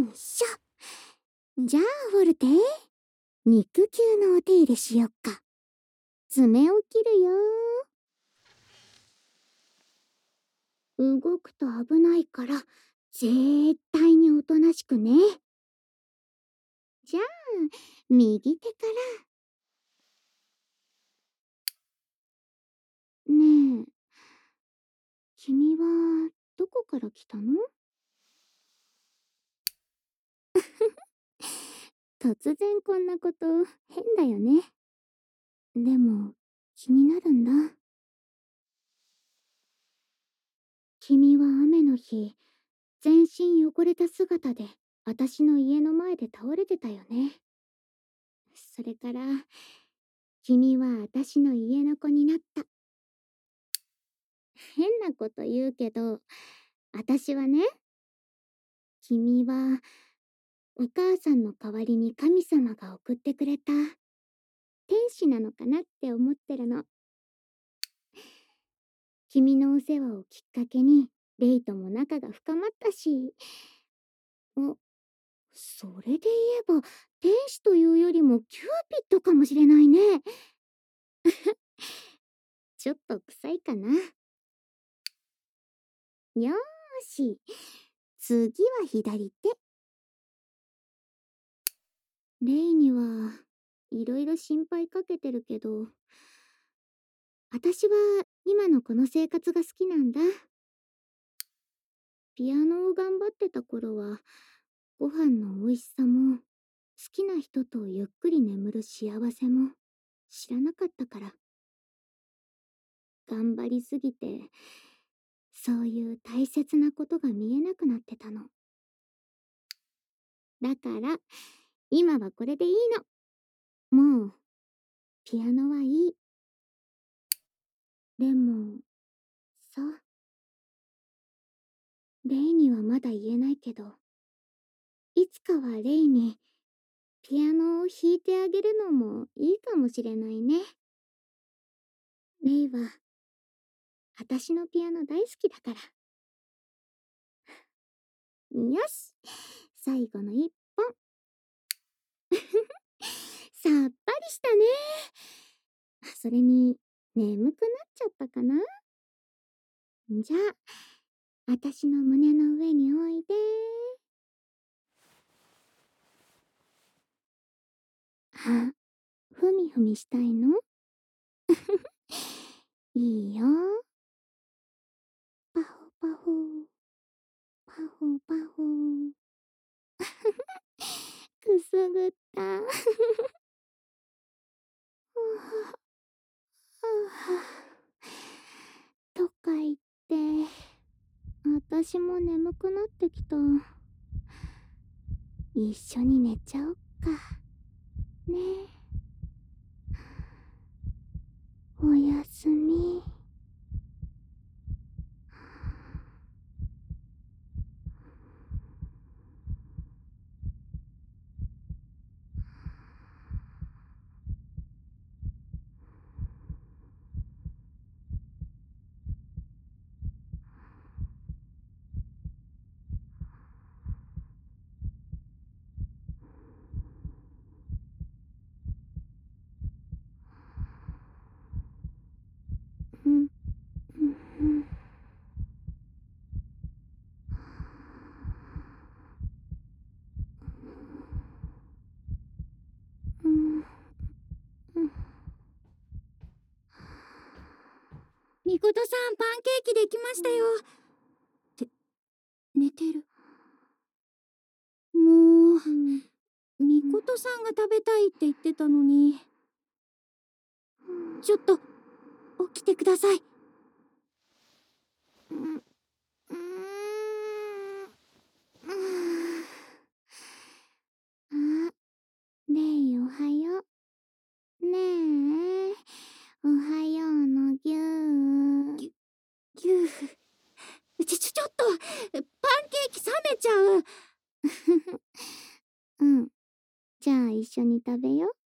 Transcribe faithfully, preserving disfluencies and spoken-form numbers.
んしょ。じゃあウォルテ、肉球のお手入れしよっか。爪を切るよ。動くと危ないから絶対におとなしくね。じゃあ右手から。ねえ、君はどこから来たの？突然こんなこと変だよね。でも気になるんだ。君は雨の日、全身汚れた姿で私の家の前で倒れてたよね。それから君は私の家の子になった。変なこと言うけど、私はね、君はお母さんの代わりに神様が送ってくれた天使なのかなって思ってるの。君のお世話をきっかけにレイとも仲が深まったし。あ、それで言えば天使というよりもキューピッドかもしれないね。ちょっと臭いかな。よーし、次は左手。レイにはいろいろ心配かけてるけど、私は今のこの生活が好きなんだ。ピアノを頑張ってた頃はご飯の美味しさも好きな人とゆっくり眠る幸せも知らなかったから。頑張りすぎてそういう大切なことが見えなくなってたの。だから今はこれでいいの。もうピアノはいい。でもさ、レイにはまだ言えないけど、いつかはレイにピアノを弾いてあげるのもいいかもしれないね。レイは私のピアノ大好きだから。よし、最後の一本。さっぱりしたね。それに眠くなっちゃったかな。じゃあ私の胸の上においで。あ、ふみふみしたいの？いいよ。パホパホパホパホ。くすぐった。はあとか言って私も眠くなってきた。一緒に寝ちゃおっかね。おやすみ。うんうんうんうん。 みことさん、パンケーキできましたよ。って寝てる。もう、みことさんが食べたいって言ってたのに。ちょっと起きてください。 うんうんあ、レイおはよう。ねえ、おはようのぎゅー。 ぎゅ、ぎゅー。ちょ、ちょ、ちょっとパンケーキ冷めちゃう。 うん、じゃあ一緒に食べよ。